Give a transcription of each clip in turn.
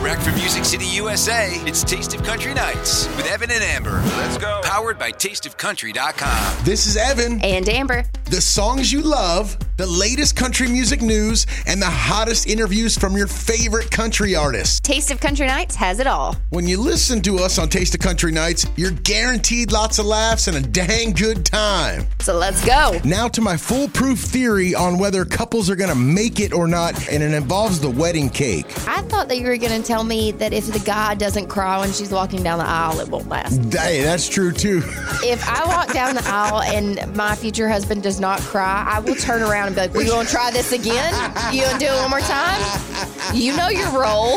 Direct from Music City, USA, it's Taste of Country Nights with Evan and Amber. Let's go. Powered by tasteofcountry.com. This is Evan. And Amber. The songs you love, the latest country music news, and the hottest interviews from your favorite country artists. Taste of Country Nights has it all. When you listen to us on Taste of Country Nights, you're guaranteed lots of laughs and a dang good time. So let's go. Now to my foolproof theory on whether couples are going to make it or not, and it involves the wedding cake. I thought that you were going to tell me that if the guy doesn't cry when she's walking down the aisle, it won't last. Hey, that's true too. If I walk down the aisle and my future husband does not cry, I will turn around and be like, "We gonna try this again? You gonna do it one more time? You know your role."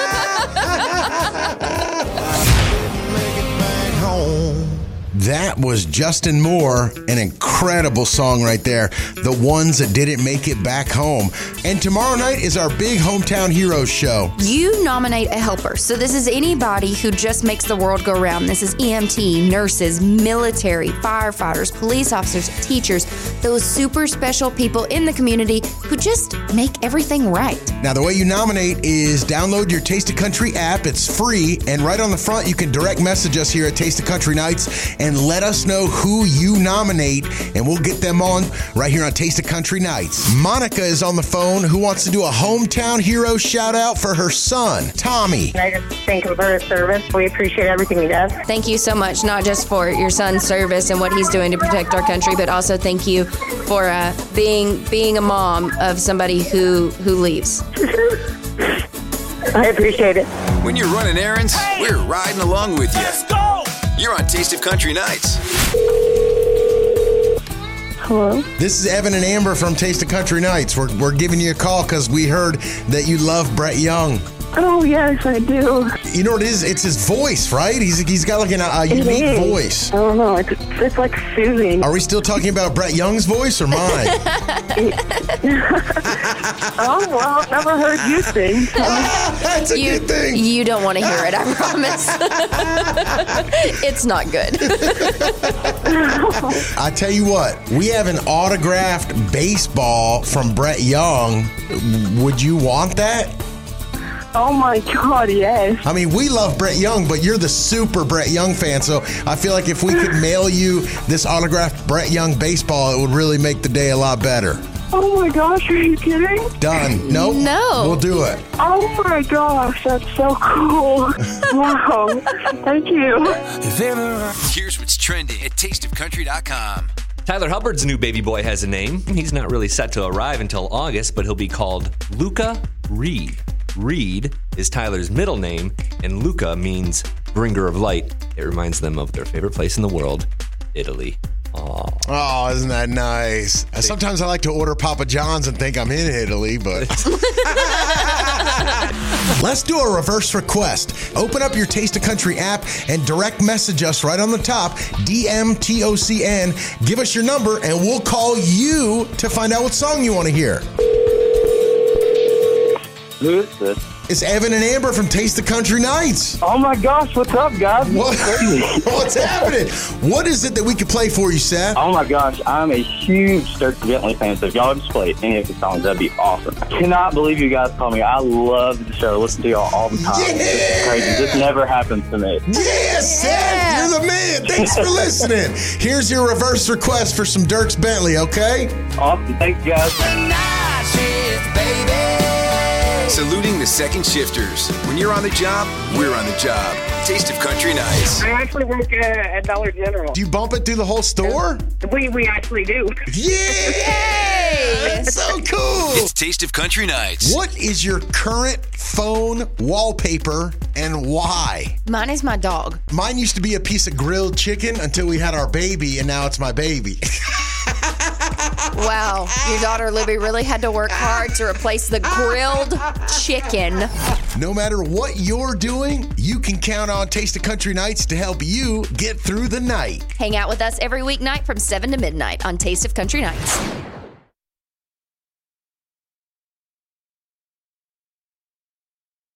Make it back home. That was Justin Moore, an incredible song right there. The ones that didn't make it back home. And tomorrow night is our big Hometown Heroes show. You nominate a helper. So this is anybody who just makes the world go round. This is EMT, nurses, military, firefighters, police officers, teachers, those super special people in the community who just make everything right. Now, the way you nominate is download your Taste of Country app. It's free. And right on the front, you can direct message us here at Taste of Country Nights and let us know who you nominate, and we'll get them on right here on Taste of Country Nights. Monica is on the phone, who wants to do a Hometown Hero shout out for her son, Tommy. I just thank him for his service. We appreciate everything he does. Thank you so much, not just for your son's service and what he's doing to protect our country, but also thank you for being a mom of somebody who leaves. I appreciate it. When you're running errands, we're riding along with you. Let's go! You're on Taste of Country Nights. Hello? This is Evan and Amber from Taste of Country Nights. We're giving you a call because we heard that you love Brett Young. Oh, yes, I do. You know what it is? It's his voice, right? He's got like a unique voice. I don't know. It's like soothing. Are we still talking about Brett Young's voice or mine? Oh, well, never heard you sing. That's a good thing. You don't want to hear it, I promise. It's not good. I tell you what, we have an autographed baseball from Brett Young. Would you want that? Oh, my God, yes. I mean, we love Brett Young, but you're the super Brett Young fan, so I feel like if we could mail you this autographed Brett Young baseball, it would really make the day a lot better. Oh, my gosh, are you kidding? Done. Nope. No. We'll do it. Oh, my gosh, that's so cool. Wow. Thank you. Here's what's trending at tasteofcountry.com. Tyler Hubbard's new baby boy has a name. He's not really set to arrive until August, but he'll be called Luca Reed. Reed is Tyler's middle name, and Luca means bringer of light. It reminds them of their favorite place in the world, Italy. Aww. Oh, isn't that nice? Sometimes I like to order Papa John's and think I'm in Italy, but... Let's do a reverse request. Open up your Taste of Country app and direct message us right on the top, DMTOCN. Give us your number, and we'll call you to find out what song you want to hear. Who is this? It's Evan and Amber from Taste of Country Nights. Oh my gosh, what's up, guys? What's happening? What is it that we could play for you, Seth? Oh my gosh, I'm a huge Dirk Bentley fan, so if y'all just play any of the songs, that'd be awesome. I cannot believe you guys called me. I love the show. Listen to y'all all the time. Yeah. It's crazy. This never happens to me. Yes, Seth, you're the man. Thanks for listening. Here's your reverse request for some Dirks Bentley, okay? Awesome. Thanks, guys. Saluting the second shifters. When you're on the job, we're on the job. Taste of Country Nights. I actually work at Dollar General. Do you bump it through the whole store? We actually do. Yeah! That's so cool. It's Taste of Country Nights. What is your current phone wallpaper and why? Mine is my dog. Mine used to be a piece of grilled chicken until we had our baby, and now it's my baby. Wow, your daughter Libby really had to work hard to replace the grilled chicken. No matter what you're doing, you can count on Taste of Country Nights to help you get through the night. Hang out with us every weeknight from 7 to midnight on Taste of Country Nights.